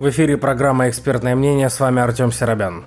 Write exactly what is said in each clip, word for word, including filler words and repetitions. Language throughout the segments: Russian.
В эфире программа «Экспертное мнение», с вами Артем Серобян.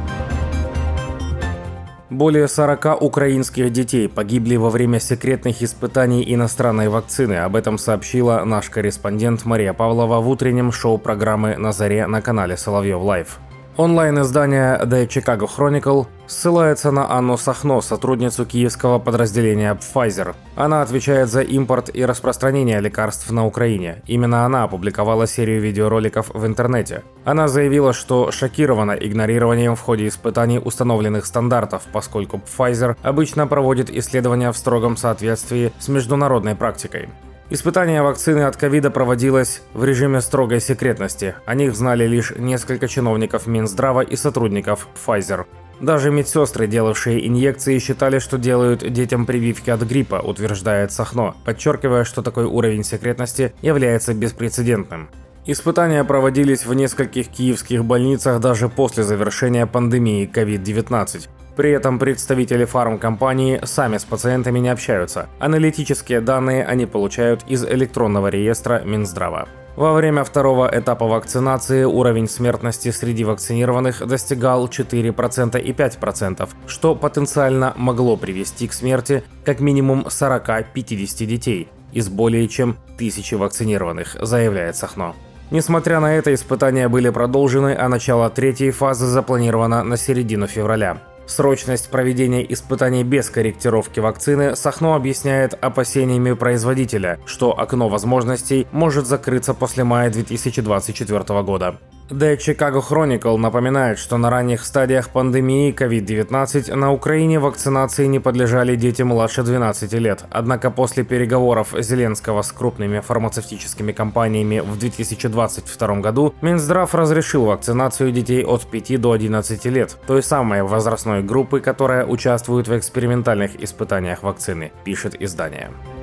Более сорока украинских детей погибли во время секретных испытаний иностранной вакцины. Об этом сообщила наш корреспондент Мария Павлова в утреннем шоу программы «На заре» на канале Соловьев Лайв. Онлайн-издание The Chicago Chronicle ссылается на Анну Сахно, сотрудницу киевского подразделения Pfizer. Она отвечает за импорт и распространение лекарств на Украине. Именно она опубликовала серию видеороликов в интернете. Она заявила, что шокирована игнорированием в ходе испытаний установленных стандартов, поскольку Pfizer обычно проводит исследования в строгом соответствии с международной практикой. Испытание вакцины от ковида проводилось в режиме строгой секретности. О них знали лишь несколько чиновников Минздрава и сотрудников Pfizer. Даже медсестры, делавшие инъекции, считали, что делают детям прививки от гриппа, утверждает Сахно, подчеркивая, что такой уровень секретности является беспрецедентным. Испытания проводились в нескольких киевских больницах даже после завершения пандемии ковид девятнадцать. При этом представители фармкомпании сами с пациентами не общаются. Аналитические данные они получают из электронного реестра Минздрава. Во время второго этапа вакцинации уровень смертности среди вакцинированных достигал четыре процента и пять процентов, что потенциально могло привести к смерти как минимум сорока-пятидесяти детей из более чем тысячи вакцинированных, заявляет Сахно. Несмотря на это, испытания были продолжены, а начало третьей фазы запланировано на середину февраля. Срочность проведения испытаний без корректировки вакцины Сахно объясняет опасениями производителя, что окно возможностей может закрыться после мая две тысячи двадцать четвёртого года. The Chicago Chronicle напоминает, что на ранних стадиях пандемии ковид девятнадцать на Украине вакцинации не подлежали дети младше двенадцати лет. Однако после переговоров Зеленского с крупными фармацевтическими компаниями в две тысячи двадцать втором году Минздрав разрешил вакцинацию детей от пяти до одиннадцати лет, той самой возрастной группы, которая участвует в экспериментальных испытаниях вакцины, пишет издание.